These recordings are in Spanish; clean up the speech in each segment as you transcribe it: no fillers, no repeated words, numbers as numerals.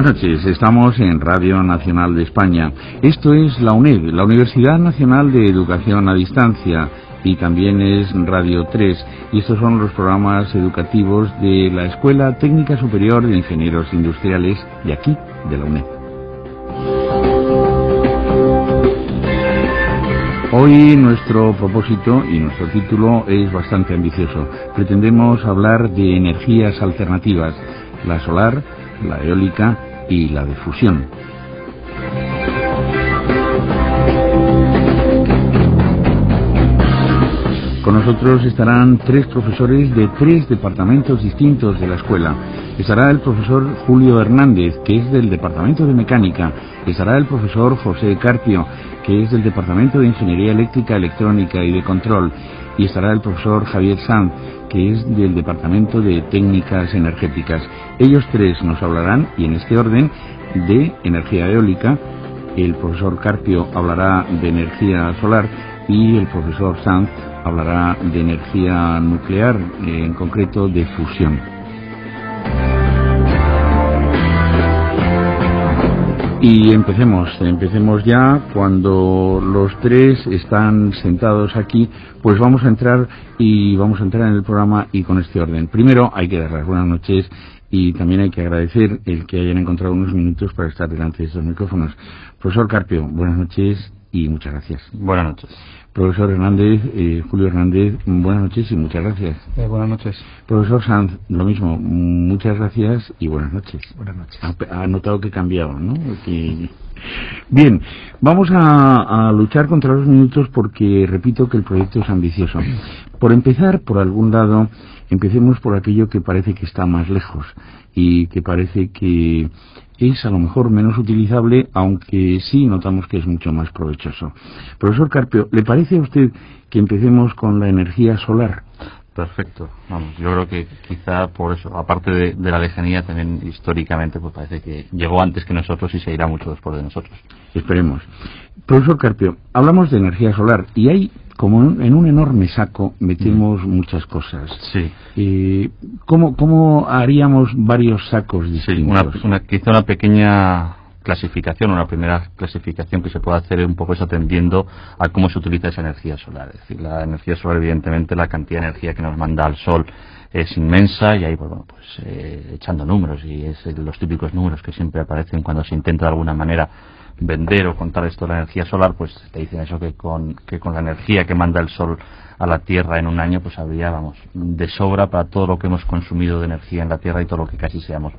noches, estamos en Radio Nacional de España. Esto es la UNED, la Universidad Nacional de Educación a Distancia, y también es Radio 3, y estos son los programas educativos de la Escuela Técnica Superior de Ingenieros Industriales de aquí, de la UNED. Hoy nuestro propósito y nuestro título es bastante ambicioso. Pretendemos hablar de energías alternativas, la solar, la eólica y la de fusión. Con nosotros estarán 3 profesores de 3 departamentos distintos de la escuela. Estará el profesor Julio Hernández, que es del Departamento de Mecánica. Estará el profesor José Carpio, que es del Departamento de Ingeniería Eléctrica, Electrónica y de Control. Y estará el profesor Javier Sanz, que es del Departamento de Técnicas Energéticas. Ellos 3 nos hablarán, y en este orden, de energía eólica. El profesor Carpio hablará de energía solar y el profesor Sanz hablará de energía nuclear, en concreto de fusión. Y empecemos ya. Cuando los 3 están sentados aquí, pues vamos a entrar en el programa y con este orden. Primero hay que dar las buenas noches y también hay que agradecer el que hayan encontrado unos minutos para estar delante de estos micrófonos. Profesor Carpio, buenas noches y muchas gracias. Buenas noches. Profesor Hernández, Julio Hernández, buenas noches y muchas gracias. Buenas noches. Profesor Sanz, lo mismo, muchas gracias y buenas noches. Buenas noches. Ha notado que he cambiado, ¿no? Bien, vamos a luchar contra los minutos porque repito que el proyecto es ambicioso. Por empezar, por algún lado, empecemos por aquello que parece que está más lejos y que parece que es a lo mejor menos utilizable, aunque sí notamos que es mucho más provechoso. Profesor Carpio, ¿le parece a usted que empecemos con la energía solar? Perfecto. Vamos, yo creo que quizá por eso, aparte de la lejanía, también históricamente pues parece que llegó antes que nosotros y se irá mucho después de nosotros. Esperemos. Profesor Carpio, hablamos de energía solar y hay, como en un enorme saco, metemos muchas cosas. Sí. ¿Cómo haríamos varios sacos distintos? Sí, quizá una pequeña clasificación, una primera clasificación que se puede hacer un poco es atendiendo a cómo se utiliza esa energía solar. Es decir, la energía solar, evidentemente, la cantidad de energía que nos manda al sol es inmensa y ahí, echando números, y es los típicos números que siempre aparecen cuando se intenta de alguna manera vender o contar esto de la energía solar, pues te dicen eso que con la energía que manda el sol a la Tierra en un año, pues habría, de sobra para todo lo que hemos consumido de energía en la Tierra y todo lo que casi seamos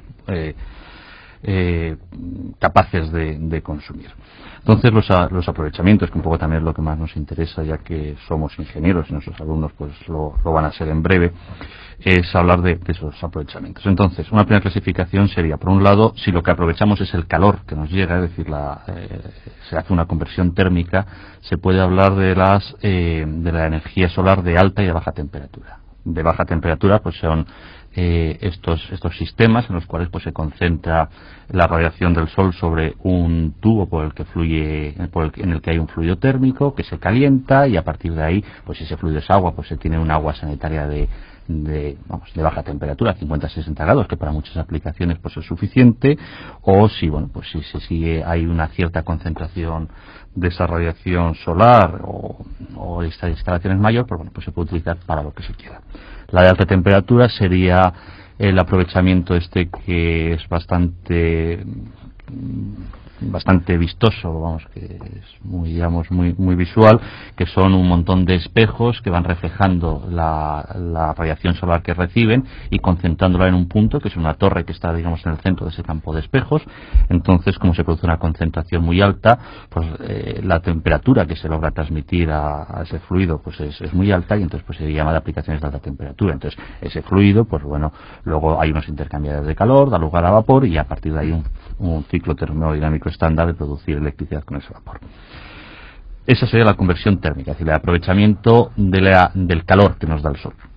capaces de consumir. Entonces los aprovechamientos, que un poco también es lo que más nos interesa, ya que somos ingenieros y nuestros alumnos pues lo van a ser en breve, es hablar de esos aprovechamientos. Entonces, una primera clasificación sería, por un lado, si lo que aprovechamos es el calor que nos llega, es decir, se hace una conversión térmica, se puede hablar de la energía solar de alta y de baja temperatura. De baja temperatura pues son estos sistemas en los cuales pues se concentra la radiación del sol sobre un tubo en el que hay un fluido térmico que se calienta, y a partir de ahí, pues si ese fluido es agua, pues se tiene un agua sanitaria de baja temperatura, 50-60 grados, que para muchas aplicaciones pues es suficiente. O si hay una cierta concentración de esa radiación solar o esta instalación es mayor, pues se puede utilizar para lo que se quiera. La de alta temperatura sería el aprovechamiento que es bastante vistoso, que es muy visual, que son un montón de espejos que van reflejando la radiación solar que reciben y concentrándola en un punto, que es una torre que está, digamos, en el centro de ese campo de espejos. Entonces, como se produce una concentración muy alta, pues la temperatura que se logra transmitir a ese fluido pues es muy alta, y entonces pues se llama de aplicaciones de alta temperatura. Entonces, ese fluido, pues luego hay unos intercambiadores de calor, da lugar a vapor, y a partir de ahí un ciclo termodinámico estándar de producir electricidad con ese vapor. Esa sería la conversión térmica, es decir, el aprovechamiento del calor que nos da el sol.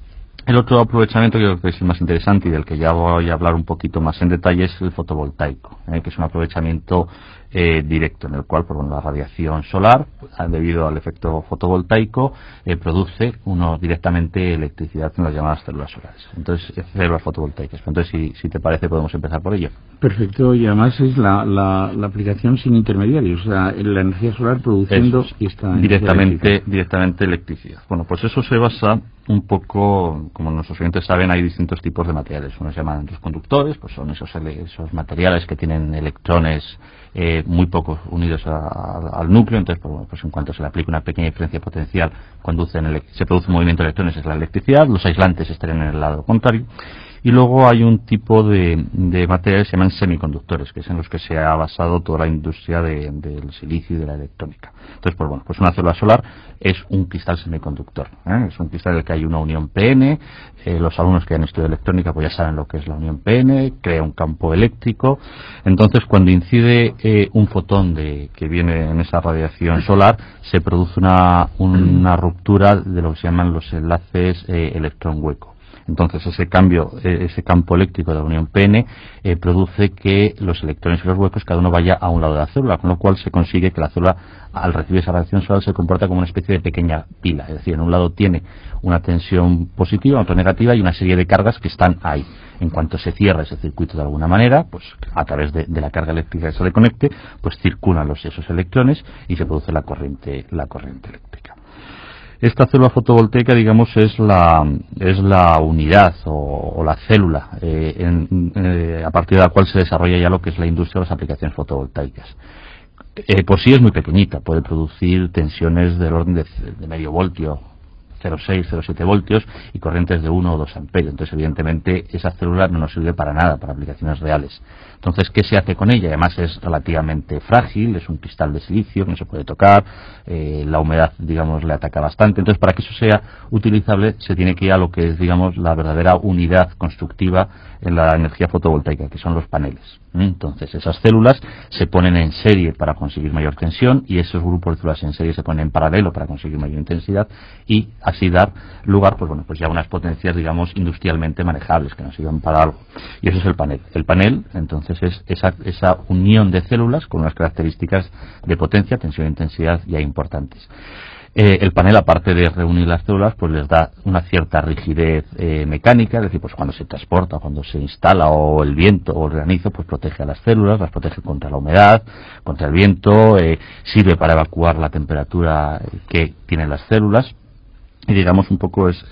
El otro aprovechamiento que creo que es el más interesante y del que ya voy a hablar un poquito más en detalle es el fotovoltaico, que es un aprovechamiento directo en el cual, pues, bueno, la radiación solar, debido al efecto fotovoltaico, produce directamente electricidad en las llamadas células solares. Entonces, células fotovoltaicas. Entonces, si te parece, podemos empezar por ello. Perfecto, y además es la aplicación sin intermediarios, o sea, la energía solar produciendo esta directamente electricidad. Bueno, pues eso se basa un poco, como nuestros oyentes saben, hay distintos tipos de materiales. Unos se llaman los conductores, pues son esos materiales que tienen electrones muy pocos unidos al núcleo. Entonces, pues en cuanto se le aplica una pequeña diferencia potencial, se produce un movimiento de electrones, es la electricidad. Los aislantes estarían en el lado contrario. Y luego hay un tipo de materiales que se llaman semiconductores, que es en los que se ha basado toda la industria del silicio y de la electrónica. Entonces, pues una célula solar es un cristal semiconductor, es un cristal en el que hay una unión PN. Los alumnos que han estudiado electrónica pues ya saben lo que es la unión PN, crea un campo eléctrico. Entonces, cuando incide un fotón que viene en esa radiación solar, se produce una ruptura de lo que se llaman los enlaces electrón-hueco. Entonces ese campo eléctrico de la unión PN produce que los electrones y los huecos cada uno vaya a un lado de la célula, con lo cual se consigue que la célula, al recibir esa radiación solar, se comporta como una especie de pequeña pila. Es decir, en un lado tiene una tensión positiva, otra negativa y una serie de cargas que están ahí. En cuanto se cierra ese circuito de alguna manera, pues a través de la carga eléctrica que se le conecte, pues circulan esos electrones y se produce la corriente eléctrica. Esta célula fotovoltaica, digamos, es la unidad o la célula a partir de la cual se desarrolla ya lo que es la industria de las aplicaciones fotovoltaicas. Por sí es muy pequeñita, puede producir tensiones del orden de medio voltio, 0,6, 0,7 voltios y corrientes de 1 o 2 amperios. Entonces, evidentemente, esa célula no nos sirve para nada, para aplicaciones reales. Entonces, ¿qué se hace con ella? Además, es relativamente frágil, es un cristal de silicio que no se puede tocar, la humedad, digamos, le ataca bastante. Entonces, para que eso sea utilizable, se tiene que ir a lo que es, digamos, la verdadera unidad constructiva en la energía fotovoltaica, que son los paneles. Entonces, esas células se ponen en serie para conseguir mayor tensión y esos grupos de células en serie se ponen en paralelo para conseguir mayor intensidad y así dar lugar, pues ya a unas potencias, digamos, industrialmente manejables que nos sirvan para algo. Y eso es el panel. El panel, entonces, es esa unión de células con unas características de potencia, tensión e intensidad ya importantes. El panel, aparte de reunir las células, pues les da una cierta rigidez mecánica, es decir, pues cuando se transporta, cuando se instala, o el viento o el granizo, pues protege a las células, las protege contra la humedad, contra el viento, sirve para evacuar la temperatura que tienen las células, y digamos un poco es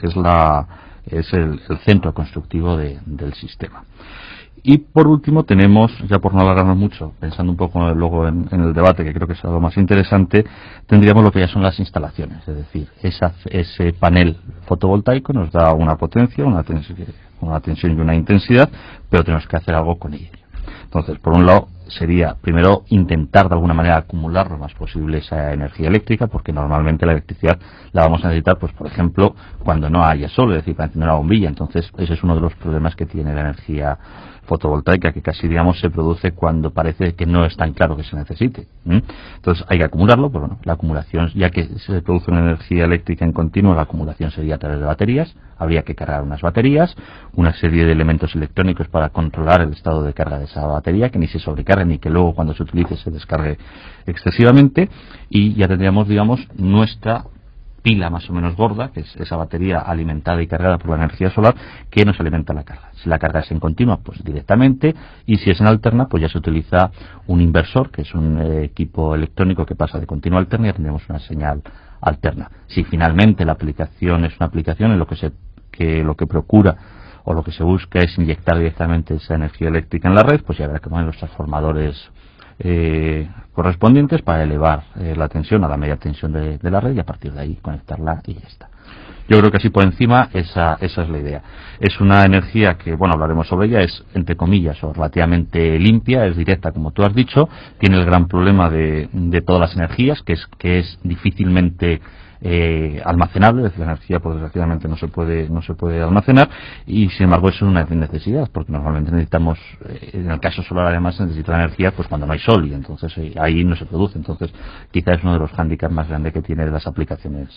el centro constructivo del sistema. Y por último tenemos, ya por no alargarnos mucho, pensando un poco luego en el debate, que creo que es algo más interesante, tendríamos lo que ya son las instalaciones, es decir, ese panel fotovoltaico nos da una potencia, una tensión y una intensidad, pero tenemos que hacer algo con ella. Entonces, por un lado, sería primero intentar de alguna manera acumular lo más posible esa energía eléctrica, porque normalmente la electricidad la vamos a necesitar, pues por ejemplo, cuando no haya sol, es decir, para encender una bombilla. Entonces, ese es uno de los problemas que tiene la energía fotovoltaica, que casi, digamos, se produce cuando parece que no es tan claro que se necesite. Entonces hay que acumularlo, pero bueno, la acumulación, ya que se produce una energía eléctrica en continuo, la acumulación sería a través de baterías. Habría que cargar unas baterías, una serie de elementos electrónicos para controlar el estado de carga de esa batería, que ni se sobrecargue ni que luego cuando se utilice se descargue excesivamente, y ya tendríamos, digamos, nuestra pila más o menos gorda, que es esa batería alimentada y cargada por la energía solar, que nos alimenta la carga. Si la carga es en continua, pues directamente, y si es en alterna, pues ya se utiliza un inversor, que es un equipo electrónico que pasa de continua a alterna, y ya tendremos una señal alterna. Si finalmente la aplicación es una aplicación en lo que procura o lo que se busca es inyectar directamente esa energía eléctrica en la red, pues ya habrá que poner los transformadores correspondientes para elevar la tensión a la media tensión de la red, y a partir de ahí conectarla y ya está. Yo creo que así por encima esa es la idea. Es una energía que, bueno, hablaremos sobre ella, es entre comillas o relativamente limpia, es directa como tú has dicho, tiene el gran problema de todas las energías, que es difícilmente almacenable, es decir, la energía pues desgraciadamente no se puede almacenar, y sin embargo es una necesidad, porque normalmente necesitamos, en el caso solar además se necesita la energía pues cuando no hay sol, y entonces ahí no se produce. Entonces quizás es uno de los hándicaps más grandes que tiene de las aplicaciones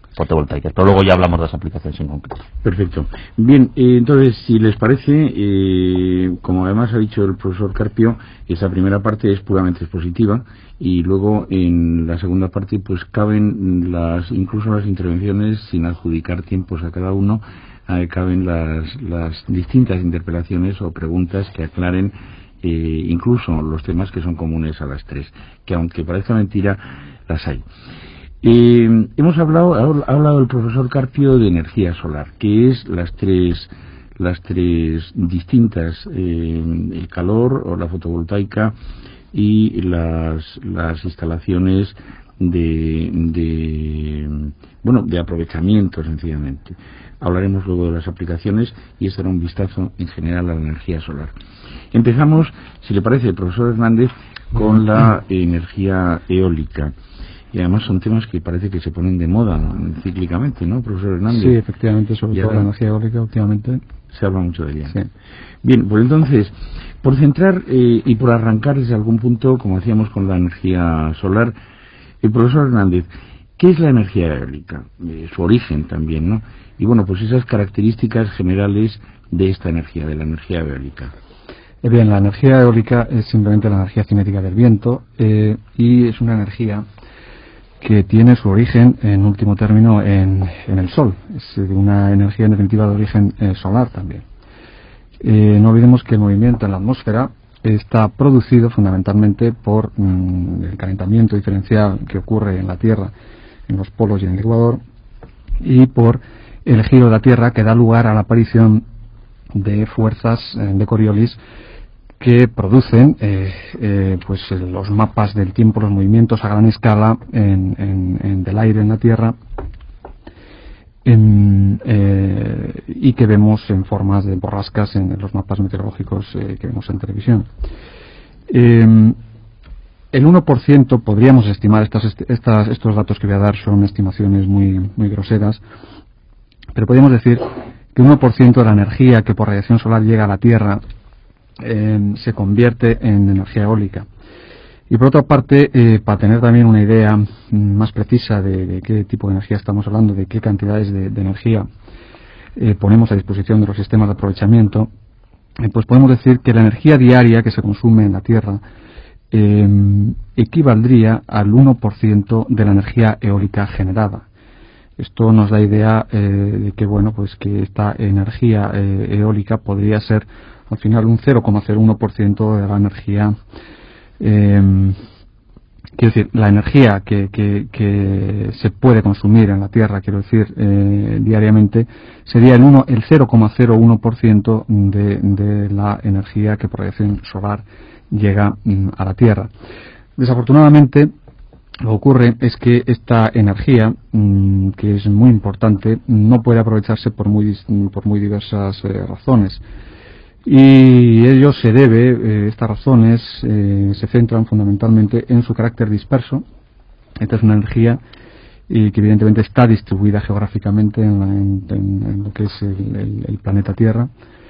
fotovoltaicas. Pero luego ya hablamos de las aplicaciones en concreto. Perfecto. Bien, entonces, si les parece, como además ha dicho el profesor Carpio, esa primera parte es puramente expositiva y luego en la segunda parte pues caben incluso las intervenciones sin adjudicar tiempos a cada uno, caben las distintas interpelaciones o preguntas que aclaren incluso los temas que son comunes a las tres, que aunque parezca mentira, las hay. Ha hablado el profesor Carpio de energía solar, que es las tres distintas, el calor o la fotovoltaica y las instalaciones de aprovechamiento, sencillamente. Hablaremos luego de las aplicaciones y esto era un vistazo en general a la energía solar. Empezamos, si le parece, profesor Hernández, con la energía eólica. Y además son temas que parece que se ponen de moda cíclicamente, ¿no, profesor Hernández? Sí, efectivamente, sobre todo la energía eólica últimamente. Se habla mucho de ella. Sí. Bien, pues entonces, por centrar y por arrancar desde algún punto, como hacíamos con la energía solar, el profesor Hernández, ¿qué es la energía eólica? Su origen también, ¿no? Y bueno, pues esas características generales de esta energía, de la energía eólica. Bien, la energía eólica es simplemente la energía cinética del viento y es una energía que tiene su origen, en último término, en el Sol. Es una energía, en definitiva, de origen solar también. No olvidemos que el movimiento en la atmósfera está producido fundamentalmente por el calentamiento diferencial que ocurre en la Tierra, en los polos y en el Ecuador, y por el giro de la Tierra que da lugar a la aparición de fuerzas de Coriolis que producen pues los mapas del tiempo, los movimientos a gran escala del aire en la Tierra y que vemos en formas de borrascas en los mapas meteorológicos que vemos en televisión. El 1% podríamos estimar, estos datos que voy a dar son estimaciones muy groseras, pero podríamos decir que 1% de la energía que por radiación solar llega a la Tierra se convierte en energía eólica. Y por otra parte, para tener también una idea más precisa de qué tipo de energía estamos hablando, de qué cantidades de energía ponemos a disposición de los sistemas de aprovechamiento, pues podemos decir que la energía diaria que se consume en la Tierra equivaldría al 1% de la energía eólica generada. Esto nos da idea de que bueno, pues que esta energía eólica podría ser al final un 0,01% de la energía, quiero decir, la energía que se puede consumir en la Tierra, quiero decir, diariamente, sería el 0,01% de la energía que por radiación solar llega a la Tierra. Desafortunadamente, lo que ocurre es que esta energía, que es muy importante, no puede aprovecharse por muy diversas razones. Y ello se debe, estas razones se centran fundamentalmente en su carácter disperso. Esta es una energía que evidentemente está distribuida geográficamente en lo que es el planeta Tierra,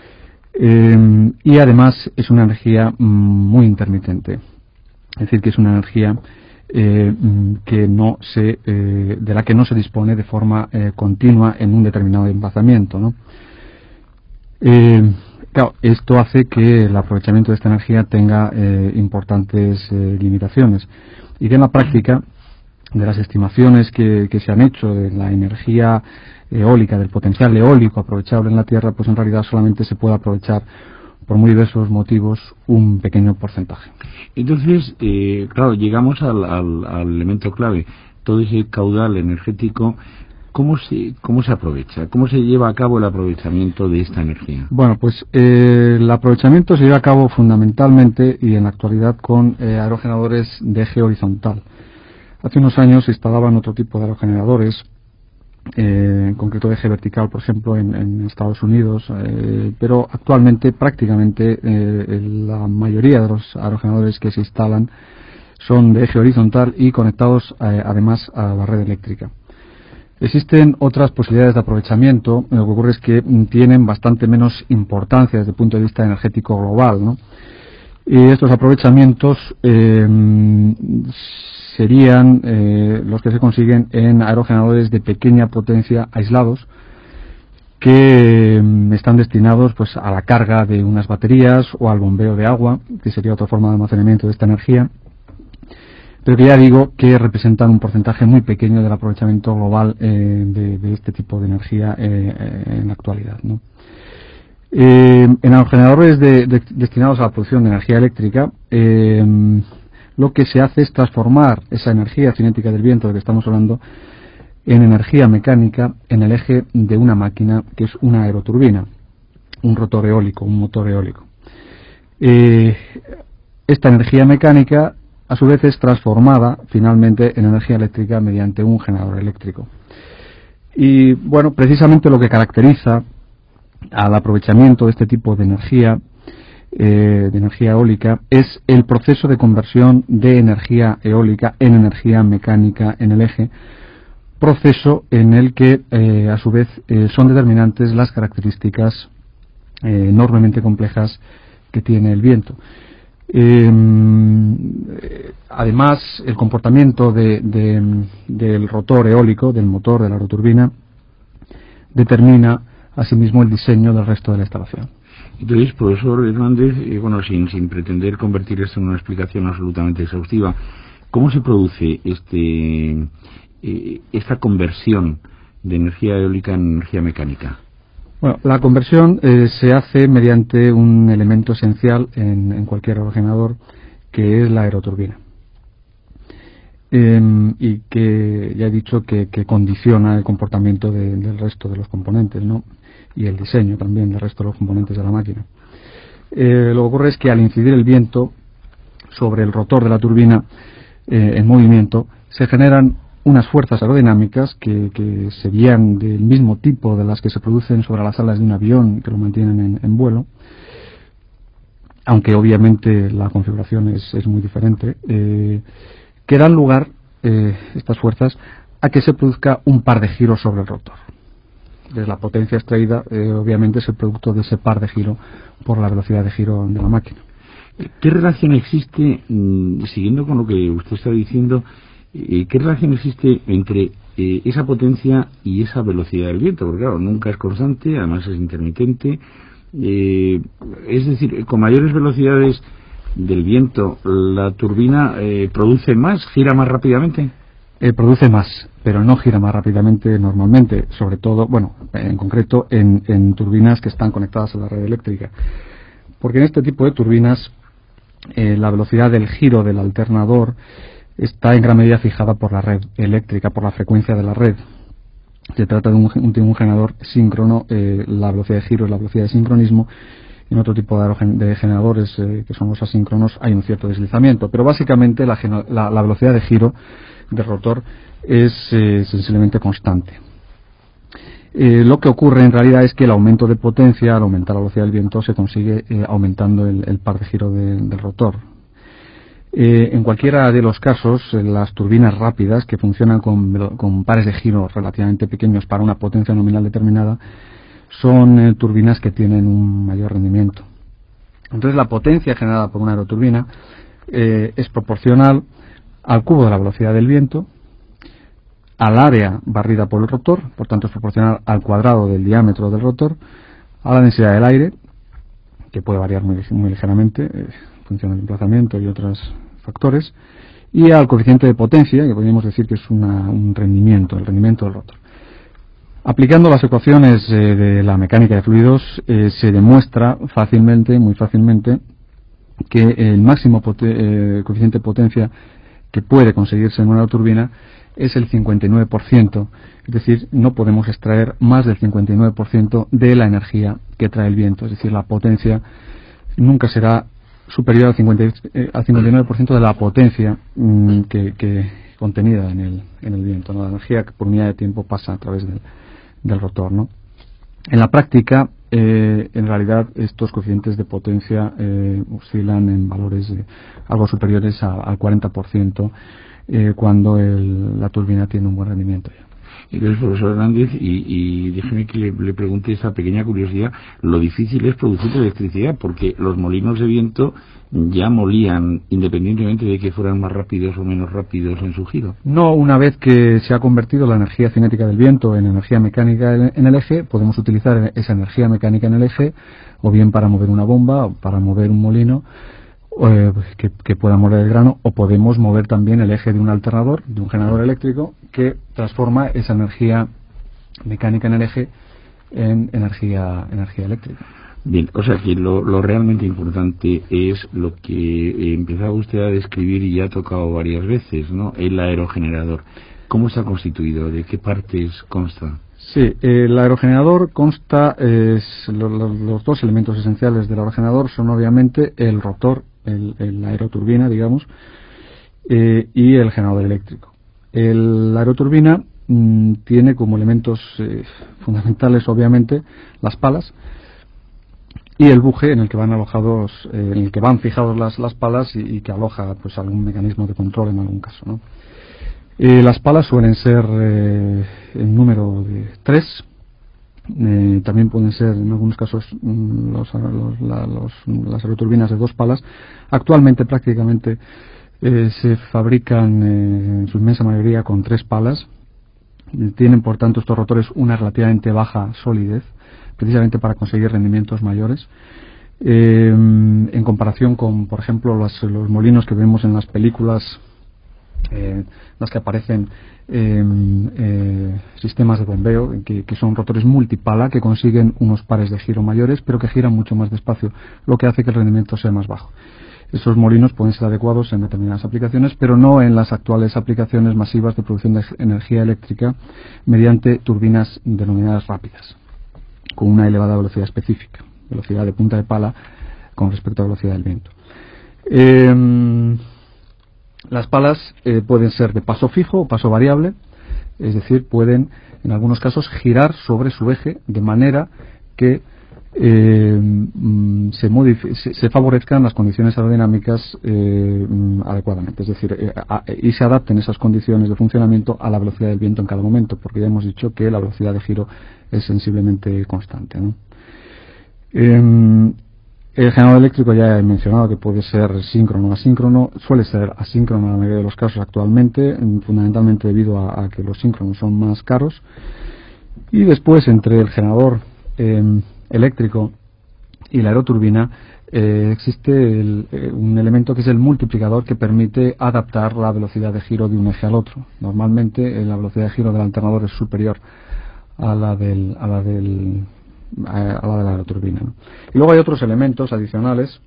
y además es una energía muy intermitente, es decir, que es una energía de la que no se dispone de forma continua en un determinado emplazamiento, ¿no? Claro, esto hace que el aprovechamiento de esta energía tenga importantes limitaciones. Y de la práctica, de las estimaciones que se han hecho de la energía eólica, del potencial eólico aprovechable en la Tierra, pues en realidad solamente se puede aprovechar, por muy diversos motivos, un pequeño porcentaje. Entonces, claro, llegamos al elemento clave. Todo ese caudal energético, ¿cómo se aprovecha? ¿Cómo se lleva a cabo el aprovechamiento de esta energía? Bueno, pues el aprovechamiento se lleva a cabo fundamentalmente y en la actualidad con aerogeneradores de eje horizontal. Hace unos años se instalaban otro tipo de aerogeneradores, en concreto de eje vertical, por ejemplo, en Estados Unidos, pero actualmente prácticamente la mayoría de los aerogeneradores que se instalan son de eje horizontal y conectados además a la red eléctrica. Existen otras posibilidades de aprovechamiento, lo que ocurre es que tienen bastante menos importancia desde el punto de vista energético global, ¿no? Y estos aprovechamientos se serían los que se consiguen en aerogeneradores de pequeña potencia aislados, que están destinados pues a la carga de unas baterías o al bombeo de agua, que sería otra forma de almacenamiento de esta energía, pero que ya digo que representan un porcentaje muy pequeño del aprovechamiento global de este tipo de energía en la actualidad, ¿no? En aerogeneradores destinados a la producción de energía eléctrica, lo que se hace es transformar esa energía cinética del viento de que estamos hablando en energía mecánica en el eje de una máquina que es una aeroturbina, un rotor eólico, un motor eólico. Esta energía mecánica a su vez es transformada finalmente en energía eléctrica mediante un generador eléctrico. Y bueno, precisamente lo que caracteriza al aprovechamiento de este tipo de energía eólica es el proceso de conversión de energía eólica en energía mecánica en el eje, proceso en el que a su vez son determinantes las características enormemente complejas que tiene el viento. Además, el comportamiento del rotor eólico, del motor de la aeroturbina, determina asimismo el diseño del resto de la instalación. Entonces, profesor Hernández, bueno, sin pretender convertir esto en una explicación absolutamente exhaustiva, ¿cómo se produce esta conversión de energía eólica en energía mecánica? Bueno, la conversión se hace mediante un elemento esencial en cualquier aerogenerador, que es la aeroturbina. Y que ya he dicho que condiciona el comportamiento del resto de los componentes, ¿no? Y el diseño también del resto de los componentes de la máquina. Lo que ocurre es que al incidir el viento sobre el rotor de la turbina en movimiento, se generan unas fuerzas aerodinámicas que serían del mismo tipo de las que se producen sobre las alas de un avión que lo mantienen en vuelo, aunque obviamente la configuración es muy diferente, que dan lugar, estas fuerzas, a que se produzca un par de giros sobre el rotor. Entonces, la potencia extraída obviamente es el producto de ese par de giro por la velocidad de giro de la máquina. ¿Qué relación existe, siguiendo con lo que usted está diciendo, qué relación existe entre esa potencia y esa velocidad del viento? Porque claro, nunca es constante, además es intermitente. Es decir, con mayores velocidades del viento, ¿la turbina produce más, gira más rápidamente? Produce más, pero no gira más rápidamente normalmente, sobre todo, bueno, en concreto en turbinas que están conectadas a la red eléctrica. Porque en este tipo de turbinas la velocidad del giro del alternador está en gran medida fijada por la red eléctrica, por la frecuencia de la red. Se trata de un generador síncrono, la velocidad de giro es la velocidad de sincronismo. En otro tipo de generadores que son los asíncronos hay un cierto deslizamiento, pero básicamente la velocidad de giro del rotor es sensiblemente constante. Lo que ocurre en realidad es que el aumento de potencia, al aumentar la velocidad del viento, se consigue aumentando el par de giro del rotor. En cualquiera de los casos, las turbinas rápidas, que funcionan con pares de giro relativamente pequeños para una potencia nominal determinada, son turbinas que tienen un mayor rendimiento. Entonces, la potencia generada por una aeroturbina es proporcional al cubo de la velocidad del viento, al área barrida por el rotor, por tanto es proporcional al cuadrado del diámetro del rotor, a la densidad del aire, que puede variar muy ligeramente en función del emplazamiento y otros factores, y al coeficiente de potencia, que podríamos decir que es un rendimiento, el rendimiento del rotor. Aplicando las ecuaciones de la mecánica de fluidos, se demuestra muy fácilmente, que el máximo coeficiente de potencia que puede conseguirse en una turbina es el 59%, es decir, no podemos extraer más del 59% de la energía que trae el viento, es decir, la potencia nunca será superior al 59% de la potencia que contenida en el viento, ¿no? La energía que por unidad de tiempo pasa a través del rotor, ¿no? En la práctica, en realidad, estos coeficientes de potencia oscilan en valores algo superiores al 40% cuando la turbina tiene un buen rendimiento ya. Entonces, profesor Hernández, y déjeme que le pregunte esa pequeña curiosidad, lo difícil es producir electricidad, porque los molinos de viento ya molían, independientemente de que fueran más rápidos o menos rápidos en su giro. No, una vez que se ha convertido la energía cinética del viento en energía mecánica en el eje, podemos utilizar esa energía mecánica en el eje, o bien para mover una bomba, o para mover un molino, que pueda mover el grano, o podemos mover también el eje de un alternador, de un generador eléctrico, que transforma esa energía mecánica en el eje en energía eléctrica. Bien, o sea que lo realmente importante es lo que empezaba usted a describir y ya ha tocado varias veces, ¿no? El aerogenerador. ¿Cómo está constituido? ¿De qué partes consta? Sí, el aerogenerador consta, los dos elementos esenciales del aerogenerador son obviamente el rotor, la aeroturbina, digamos, y el generador eléctrico. La aeroturbina tiene como elementos fundamentales, obviamente, las palas y el buje en el que van alojados, en el que van fijados las palas y que aloja pues algún mecanismo de control en algún caso, ¿no? Las palas suelen ser en número de 3. También pueden ser en algunos casos las aeroturbinas de 2 palas. Actualmente prácticamente se fabrican en su inmensa mayoría con 3 palas. Tienen por tanto estos rotores una relativamente baja solidez, precisamente para conseguir rendimientos mayores, en comparación con, por ejemplo, los molinos que vemos en las películas, las que aparecen sistemas de bombeo, que son rotores multipala que consiguen unos pares de giro mayores, pero que giran mucho más despacio, lo que hace que el rendimiento sea más bajo. Esos molinos pueden ser adecuados en determinadas aplicaciones, pero no en las actuales aplicaciones masivas de producción de energía eléctrica mediante turbinas denominadas rápidas, con una elevada velocidad específica, velocidad de punta de pala con respecto a la velocidad del viento. Las palas pueden ser de paso fijo o paso variable, es decir, pueden en algunos casos girar sobre su eje de manera que se favorezcan las condiciones aerodinámicas adecuadamente, es decir, y se adapten esas condiciones de funcionamiento a la velocidad del viento en cada momento, porque ya hemos dicho que la velocidad de giro es sensiblemente constante, ¿no? El generador eléctrico ya he mencionado que puede ser síncrono o asíncrono, suele ser asíncrono en la mayoría de los casos actualmente, fundamentalmente debido a que los síncronos son más caros. Y después, entre el generador eléctrico y la aeroturbina, existe un elemento que es el multiplicador, que permite adaptar la velocidad de giro de un eje al otro. Normalmente la velocidad de giro del alternador es superior a la de la aeroturbina, ¿no? Y luego hay otros elementos adicionales,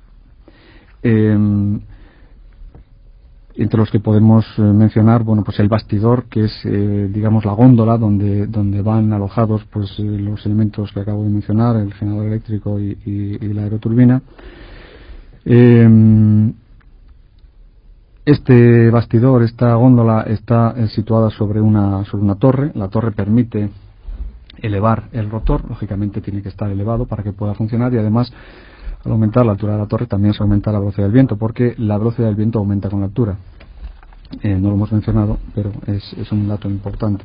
entre los que podemos mencionar, bueno, pues el bastidor, que es digamos la góndola donde van alojados pues los elementos que acabo de mencionar, el generador eléctrico y la aeroturbina. Este bastidor, esta góndola, está situada sobre una torre. La torre permite elevar el rotor, lógicamente tiene que estar elevado para que pueda funcionar, y además al aumentar la altura de la torre también se aumenta la velocidad del viento, porque la velocidad del viento aumenta con la altura. No lo hemos mencionado, pero es un dato importante.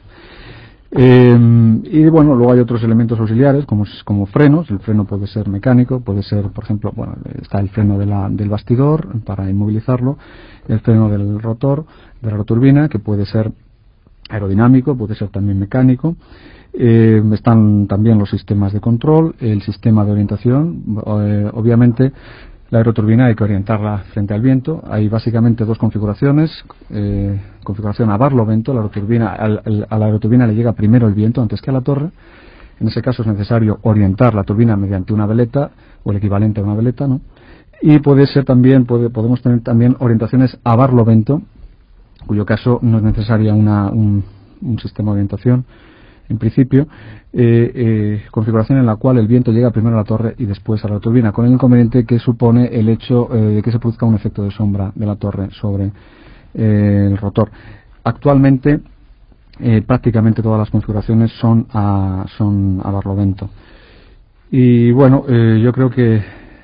Y bueno, luego hay otros elementos auxiliares como frenos. El freno puede ser mecánico, puede ser, por ejemplo, bueno, está el freno del bastidor para inmovilizarlo, el freno del rotor, de la roturbina, que puede ser aerodinámico, puede ser también mecánico. Están también los sistemas de control, el sistema de orientación. Obviamente la aeroturbina hay que orientarla frente al viento. Hay básicamente 2 configuraciones. Configuración a barlovento. A la aeroturbina le llega primero el viento antes que a la torre. En ese caso es necesario orientar la turbina mediante una veleta o el equivalente a una veleta, ¿no? Y puede ser también, podemos tener también orientaciones a barlovento, en cuyo caso no es necesaria un sistema de orientación. En principio, configuración en la cual el viento llega primero a la torre y después a la turbina, con el inconveniente que supone el hecho de que se produzca un efecto de sombra de la torre sobre el rotor. Actualmente, prácticamente todas las configuraciones son a barlovento. Y bueno, yo creo que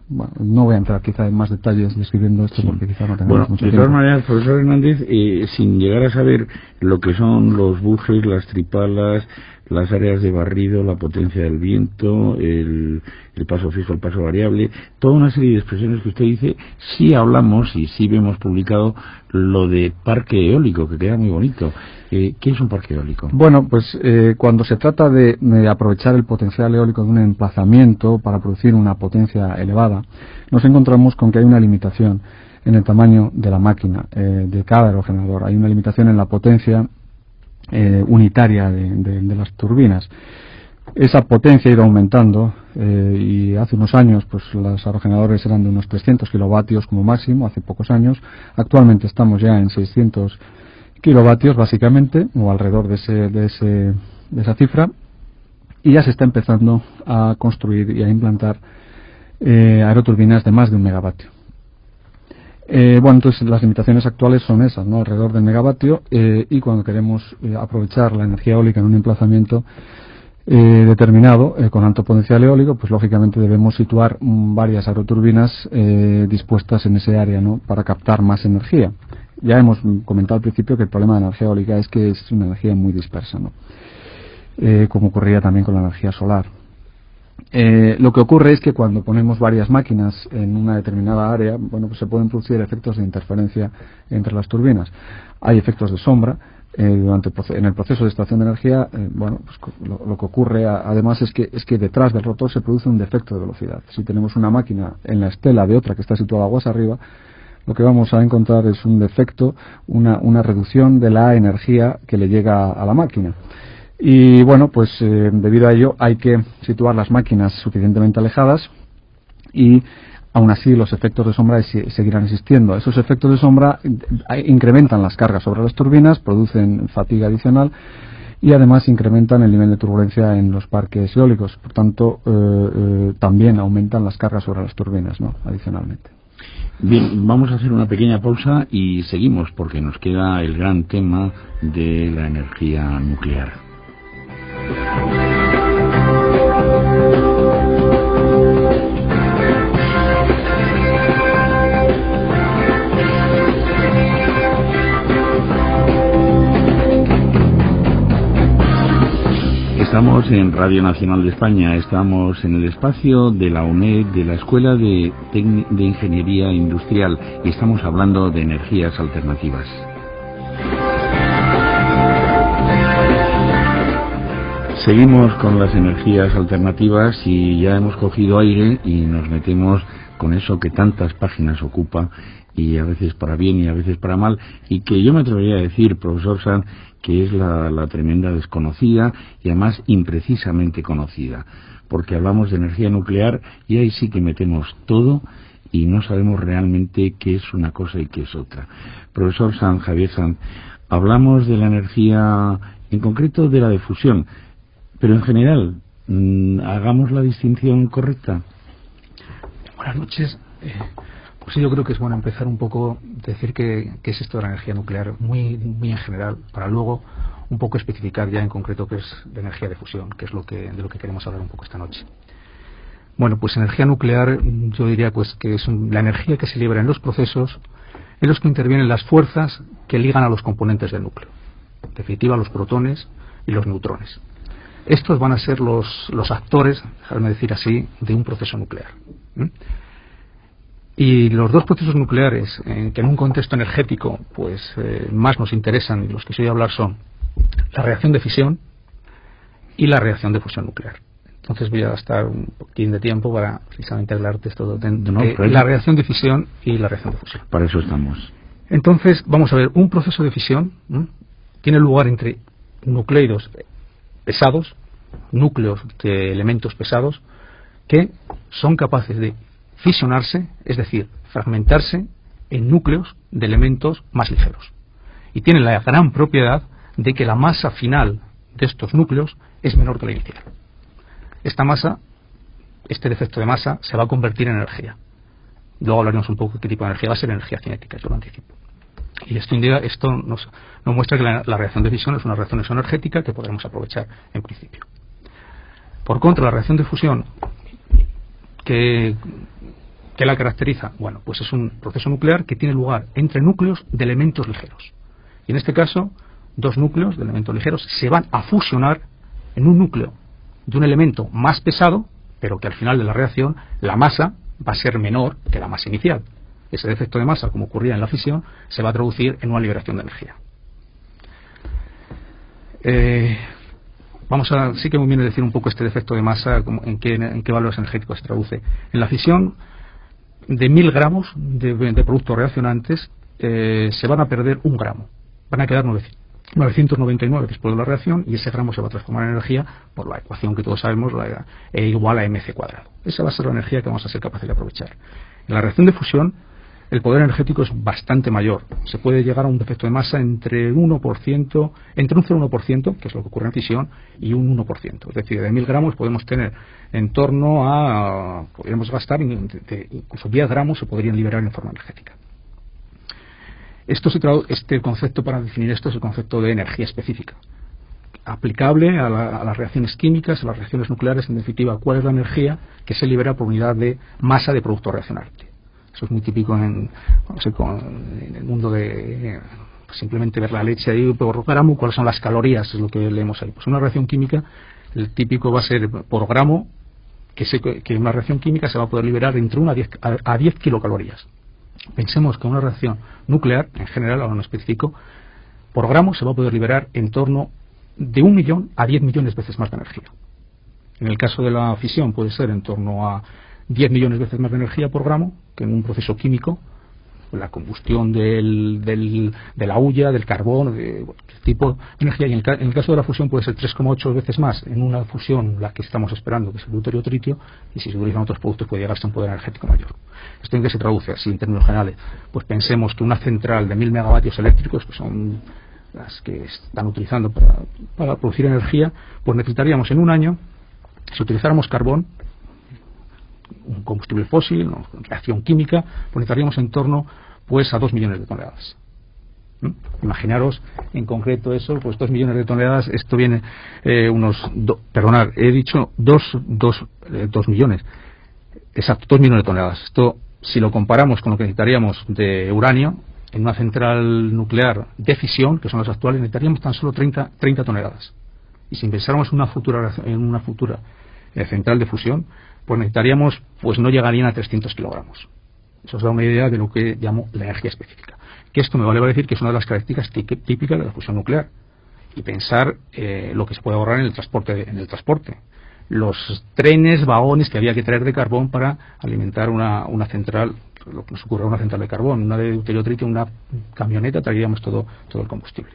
Bueno, no voy a entrar quizá en más detalles describiendo esto porque quizá no tengamos mucho tiempo. De todas maneras, profesor Hernández, sin llegar a saber lo que son los bujes, las tripalas, las áreas de barrido, la potencia del viento, el paso fijo, el paso variable, toda una serie de expresiones que usted dice, sí hablamos y sí vemos publicado lo de parque eólico, que queda muy bonito. ¿Qué es un parque eólico? Bueno, pues cuando se trata de aprovechar el potencial eólico de un emplazamiento para producir una potencia elevada, nos encontramos con que hay una limitación en el tamaño de la máquina, de cada aerogenerador. Hay una limitación en la potencia unitaria de las turbinas. Esa potencia ha ido aumentando y hace unos años pues los aerogeneradores eran de unos 300 kilovatios como máximo, hace pocos años. Actualmente estamos ya en 600 kilovatios básicamente, o alrededor de esa cifra, y ya se está empezando a construir y a implantar aeroturbinas de más de 1 megavatio. Bueno, entonces las limitaciones actuales son esas, ¿no? Alrededor del megavatio, y cuando queremos aprovechar la energía eólica en un emplazamiento determinado con alto potencial eólico, pues lógicamente debemos situar varias aeroturbinas dispuestas en ese área, ¿no? Para captar más energía. Ya hemos comentado al principio que el problema de la energía eólica es que es una energía muy dispersa, ¿no? Como ocurría también con la energía solar. Lo que ocurre es que cuando ponemos varias máquinas en una determinada área, bueno, pues se pueden producir efectos de interferencia entre las turbinas. Hay efectos de sombra en el proceso de extracción de energía. Bueno, pues lo que ocurre además es que detrás del rotor se produce un defecto de velocidad. Si tenemos una máquina en la estela de otra que está situada aguas arriba, lo que vamos a encontrar es un defecto, una reducción de la energía que le llega a la máquina. Y bueno, pues debido a ello hay que situar las máquinas suficientemente alejadas y aún así los efectos de sombra seguirán existiendo. Esos efectos de sombra incrementan las cargas sobre las turbinas, producen fatiga adicional y además incrementan el nivel de turbulencia en los parques eólicos. Por tanto, también aumentan las cargas sobre las turbinas, ¿no? Adicionalmente. Bien, vamos a hacer una pequeña pausa y seguimos porque nos queda el gran tema de la energía nuclear. Estamos en Radio Nacional de España, estamos en el espacio de la UNED, de la Escuela de Ingeniería Industrial, y estamos hablando de energías alternativas. Seguimos con las energías alternativas y ya hemos cogido aire y nos metemos con eso que tantas páginas ocupa, y a veces para bien y a veces para mal, y que yo me atrevería a decir, profesor Sanz, que es la tremenda desconocida y además imprecisamente conocida, porque hablamos de energía nuclear y ahí sí que metemos todo y no sabemos realmente qué es una cosa y qué es otra. Profesor Sanz, Javier Sanz, hablamos de la energía, en concreto de la de fusión, pero en general, hagamos la distinción correcta. Buenas noches. Pues yo creo que es bueno empezar un poco, decir qué es esto de la energía nuclear, muy en general, para luego un poco especificar ya en concreto qué es la energía de fusión, que es de lo que queremos hablar un poco esta noche. Bueno, pues energía nuclear, yo diría pues que es la energía que se libera en los procesos en los que intervienen las fuerzas que ligan a los componentes del núcleo. En definitiva, los protones y los neutrones. Estos van a ser los actores, déjame decir así, de un proceso nuclear. Y los dos procesos nucleares que en un contexto energético pues más nos interesan y los que se voy a hablar son la reacción de fisión y la reacción de fusión nuclear. Entonces voy a gastar un poquitín de tiempo para precisamente hablarte esto de la reacción de fisión y la reacción de fusión. Para eso estamos. Entonces vamos a ver, un proceso de fisión tiene lugar entre nucleidos pesados, núcleos de elementos pesados que son capaces de fisionarse, es decir, fragmentarse en núcleos de elementos más ligeros. Y tienen la gran propiedad de que la masa final de estos núcleos es menor que la inicial. Esta masa, este defecto de masa, se va a convertir en energía. Luego hablaremos un poco de qué tipo de energía va a ser energía cinética, yo lo anticipo. Y esto nos muestra que la reacción de fisión es una reacción isoenergética que podremos aprovechar en principio. Por contra, la reacción de fusión, ¿qué ¿Qué la caracteriza? Bueno, pues es un proceso nuclear que tiene lugar entre núcleos de elementos ligeros. Y en este caso, dos núcleos de elementos ligeros se van a fusionar en un núcleo de un elemento más pesado, pero que al final de la reacción la masa va a ser menor que la masa inicial. Ese defecto de masa, como ocurría en la fisión, se va a traducir en una liberación de energía. Sí que conviene decir un poco este defecto de masa, en qué valores energéticos se traduce. En la fisión, de 1000 gramos de productos reaccionantes, se van a perder 1 gramo. Van a quedar 999 después de la reacción, y ese gramo se va a transformar en energía por la ecuación que todos sabemos, la E igual a mc cuadrado. Esa va a ser la energía que vamos a ser capaces de aprovechar. En la reacción de fusión, el poder energético es bastante mayor. Se puede llegar a un defecto de masa entre un 0,1%, que es lo que ocurre en fisión, y un 1%. Es decir, de 1000 gramos podemos tener en torno a, podríamos gastar incluso 10 gramos se podrían liberar en forma energética. Este concepto, para definir esto, es el concepto de energía específica, aplicable a las reacciones químicas, a las reacciones nucleares. En definitiva, cuál es la energía que se libera por unidad de masa de producto reaccionante. Eso es muy típico en el mundo de simplemente ver la leche ahí por gramo, cuáles son las calorías, es lo que leemos ahí. Pues una reacción química, el típico va a ser por gramo, que una reacción química se va a poder liberar entre 1 a 10 kilocalorías. Pensemos que una reacción nuclear, en general, ahora no especifico, por gramo se va a poder liberar en torno de 1 millón a 10 millones de veces más de energía. En el caso de la fisión puede ser en torno a 10 millones de veces más de energía por gramo que en un proceso químico, la combustión de la hulla, del carbón, de tipo de energía. Y en el caso de la fusión puede ser 3,8 veces más en una fusión, la que estamos esperando, que es el deuterio-tritio, y si se utilizan otros productos puede llegarse a un poder energético mayor. ¿Esto en qué se traduce así en términos generales? Pues pensemos que una central de 1000 megavatios eléctricos, que son las que están utilizando para producir energía, pues necesitaríamos en un año, si utilizáramos carbón, un combustible fósil, una reacción química, pues necesitaríamos en torno pues a 2 millones de toneladas. Imaginaros en concreto eso, pues 2 millones de toneladas, esto viene he dicho 2 millones, exacto, 2 millones de toneladas. Esto, si lo comparamos con lo que necesitaríamos de uranio, en una central nuclear de fisión, que son las actuales, necesitaríamos tan solo 30 toneladas. Y si pensáramos en una futura central de fusión, pues necesitaríamos, pues no llegarían a 300 kilogramos. Eso os da una idea de lo que llamo la energía específica. Que esto me vale a decir que es una de las características típicas de la fusión nuclear. Y pensar lo que se puede ahorrar en el transporte. Los trenes, vagones que había que traer de carbón para alimentar una central, lo que nos ocurre a una central de carbón, una de deuterio-tritio, una camioneta, traeríamos todo el combustible.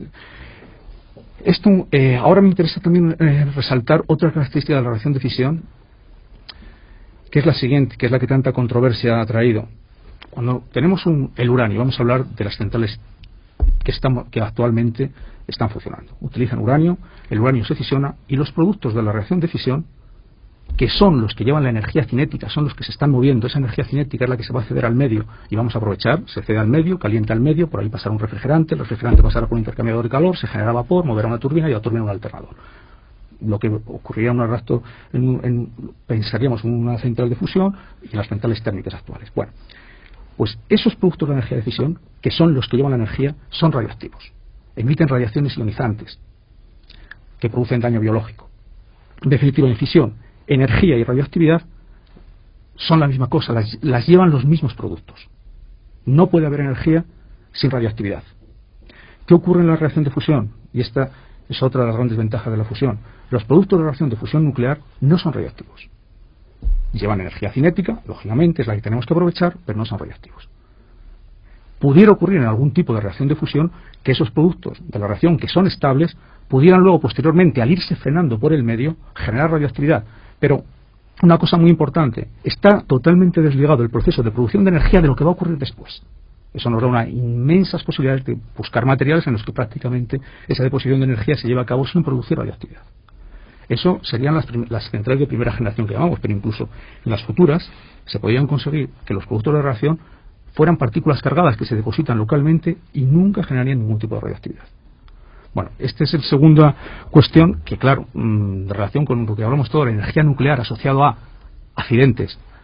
Esto, ahora me interesa también resaltar otra característica de la reacción de fisión, que es la siguiente, que es la que tanta controversia ha traído. Cuando tenemos el uranio, vamos a hablar de las centrales que actualmente están funcionando. Utilizan uranio, el uranio se fisiona y los productos de la reacción de fisión, que son los que llevan la energía cinética, son los que se están moviendo, esa energía cinética es la que se va a ceder al medio y vamos a aprovechar, se cede al medio, calienta al medio, por ahí pasará un refrigerante, el refrigerante pasará por un intercambiador de calor, se genera vapor, moverá una turbina y la turbina un alternador. Lo que ocurriría en un arrastre, pensaríamos en una central de fusión y en las centrales térmicas actuales. Bueno, pues esos productos de energía de fisión, que son los que llevan la energía, son radioactivos. Emiten radiaciones ionizantes que producen daño biológico. En definitiva, en fisión, energía y radioactividad son la misma cosa, las llevan los mismos productos. No puede haber energía sin radioactividad. ¿Qué ocurre en la reacción de fusión? Y esta es otra de las grandes ventajas de la fusión. Los productos de la reacción de fusión nuclear no son radioactivos. Llevan energía cinética, lógicamente, es la que tenemos que aprovechar, pero no son radioactivos. Pudiera ocurrir en algún tipo de reacción de fusión que esos productos de la reacción, que son estables, pudieran luego, posteriormente, al irse frenando por el medio, generar radioactividad. Pero una cosa muy importante, está totalmente desligado el proceso de producción de energía de lo que va a ocurrir después. Eso nos da unas inmensas posibilidades de buscar materiales en los que prácticamente esa deposición de energía se lleva a cabo sin producir radioactividad. Eso serían las centrales de primera generación que llamamos, pero incluso en las futuras se podrían conseguir que los productos de reacción fueran partículas cargadas que se depositan localmente y nunca generarían ningún tipo de radioactividad. Bueno, esta es la segunda cuestión que, claro, de relación con lo que hablamos todo, la energía nuclear asociada a accidentes,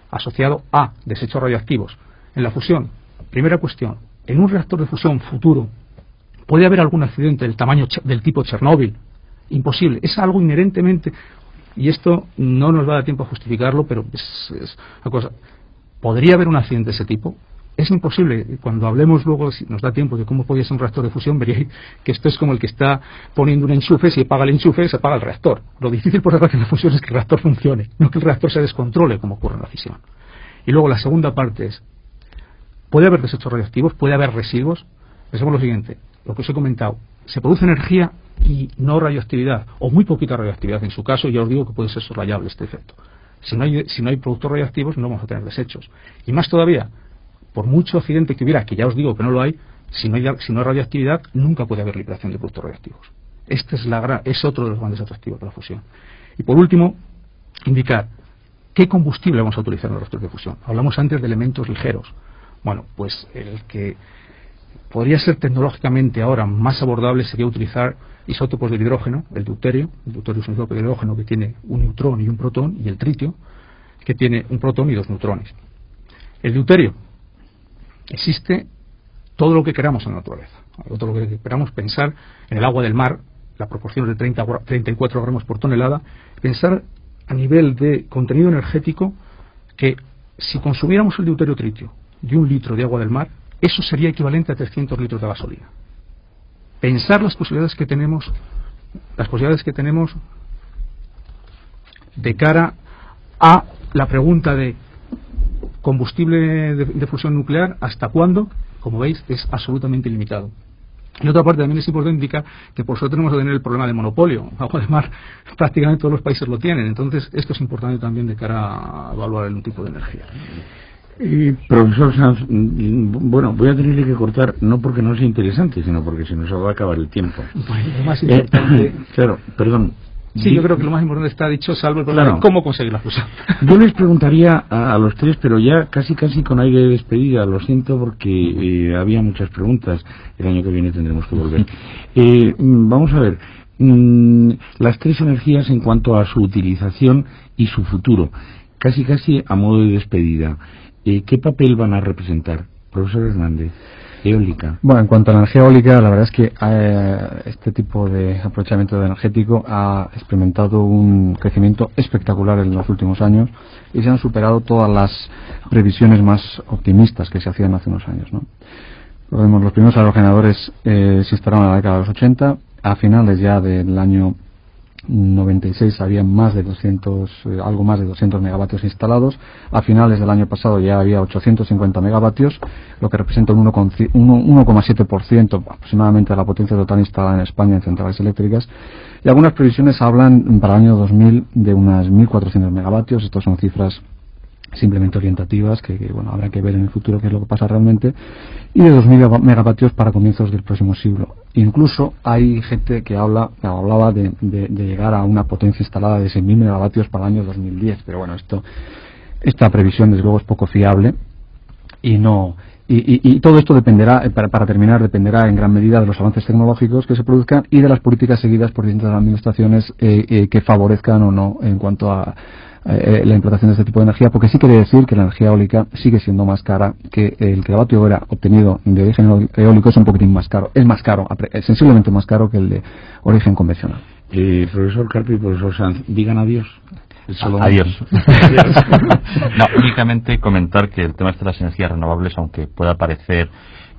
asociado a desechos radioactivos. En la fusión, primera cuestión, en un reactor de fusión futuro, ¿puede haber algún accidente del tamaño del tipo Chernóbil? Imposible, es algo inherentemente, y esto no nos va a dar tiempo a justificarlo, pero es una cosa. ¿Podría haber un accidente de ese tipo? Es imposible. Cuando hablemos luego, si nos da tiempo, de cómo podría ser un reactor de fusión, veríais que esto es como el que está poniendo un enchufe. Si apaga el enchufe, se apaga el reactor. Lo difícil, por desgracia, en la fusión es que el reactor funcione, no que el reactor se descontrole, como ocurre en la fisión. Y luego la segunda parte es, ¿puede haber desechos radioactivos? ¿Puede haber residuos? Pensemos lo siguiente, lo que os he comentado. Se produce energía y no radioactividad, o muy poquita radioactividad. En su caso, ya os digo que puede ser soslayable este efecto. Si no hay productos radioactivos, no vamos a tener desechos. Y más todavía, por mucho accidente que hubiera, que ya os digo que no lo hay, si no hay radioactividad, nunca puede haber liberación de productos radioactivos. Este es otro de los grandes atractivos de la fusión. Y por último, indicar qué combustible vamos a utilizar en los reactores de fusión. Hablamos antes de elementos ligeros. Bueno, pues el que podría ser tecnológicamente ahora más abordable sería utilizar isótopos del hidrógeno, el deuterio. El deuterio es un isótopo de hidrógeno que tiene un neutrón y un protón, y el tritio, que tiene un protón y 2 neutrones. El deuterio, existe todo lo que queramos en la naturaleza. Todo lo que queramos pensar en el agua del mar, la proporción es de 34 gramos por tonelada, pensar a nivel de contenido energético que si consumiéramos el deuterio tritio de 1 litro de agua del mar, eso sería equivalente a 300 litros de gasolina. Pensar las posibilidades que tenemos de cara a la pregunta de combustible de fusión nuclear, ¿hasta cuándo? Como veis, es absolutamente limitado. Y otra parte también es importante indicar que por eso tenemos que tener el problema de monopolio. Agua de mar, prácticamente todos los países lo tienen. Entonces, esto es importante también de cara a evaluar un tipo de energía. Profesor Sanz, bueno, voy a tenerle que cortar, no porque no sea interesante, sino porque se nos va a acabar el tiempo. Bueno, lo más importante... claro, perdón. Sí, yo creo que lo más importante está dicho, salvo el problema de cómo conseguir la fusión. Yo les preguntaría a los tres, pero ya casi con aire de despedida, lo siento porque había muchas preguntas, el año que viene tendremos que volver. Vamos a ver, las tres energías en cuanto a su utilización y su futuro, casi a modo de despedida. ¿Qué papel van a representar? Profesor Hernández. Eólica. Bueno, en cuanto a la energía eólica, la verdad es que este tipo de aprovechamiento energético ha experimentado un crecimiento espectacular en los últimos años y se han superado todas las previsiones más optimistas que se hacían hace unos años, ¿no? Lo vemos, los primeros aerogeneradores se instalaron en la década de los 80, a finales ya del año 96 había algo más de 200 megavatios instalados. A finales del año pasado ya había 850 megavatios, lo que representa un 1,7% aproximadamente de la potencia total instalada en España en centrales eléctricas. Y algunas previsiones hablan para el año 2000 de unas 1.400 megavatios. Estas son cifras simplemente orientativas que bueno, habrá que ver en el futuro qué es lo que pasa realmente, y de 2.000 megavatios para comienzos del próximo siglo. Incluso hay gente que hablaba de llegar a una potencia instalada de 6.000 megavatios para el año 2010, pero bueno, esta previsión desde luego es poco fiable y todo esto dependerá, para terminar, dependerá en gran medida de los avances tecnológicos que se produzcan y de las políticas seguidas por distintas administraciones que favorezcan o no en cuanto a la implantación de este tipo de energía, porque sí quiere decir que la energía eólica sigue siendo más cara, que el kilovatio hora obtenido de origen eólico es un poquitín más caro, sensiblemente más caro que el de origen convencional. Profesor Carpi y profesor Sanz, digan adiós. Adiós. No, únicamente comentar que el tema de las energías renovables, aunque pueda parecer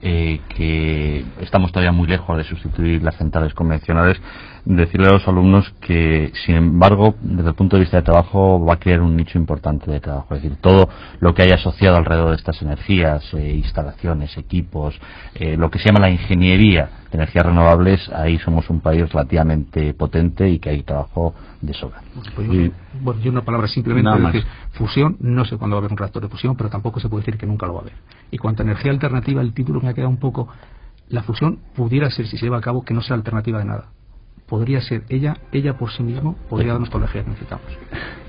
que estamos todavía muy lejos de sustituir las centrales convencionales, decirle a los alumnos que, sin embargo, desde el punto de vista de trabajo, va a crear un nicho importante de trabajo. Es decir, todo lo que haya asociado alrededor de estas energías, instalaciones, equipos, lo que se llama la ingeniería de energías renovables, ahí somos un país relativamente potente y que hay trabajo de sobra. Bueno, yo una palabra simplemente, es decir, fusión, no sé cuándo va a haber un reactor de fusión, pero tampoco se puede decir que nunca lo va a haber. Y cuanto a energía alternativa, el título me ha quedado un poco, la fusión pudiera ser, si se lleva a cabo, que no sea alternativa de nada. Podría ser ella por sí mismo, podría darnos toda la energía que necesitamos.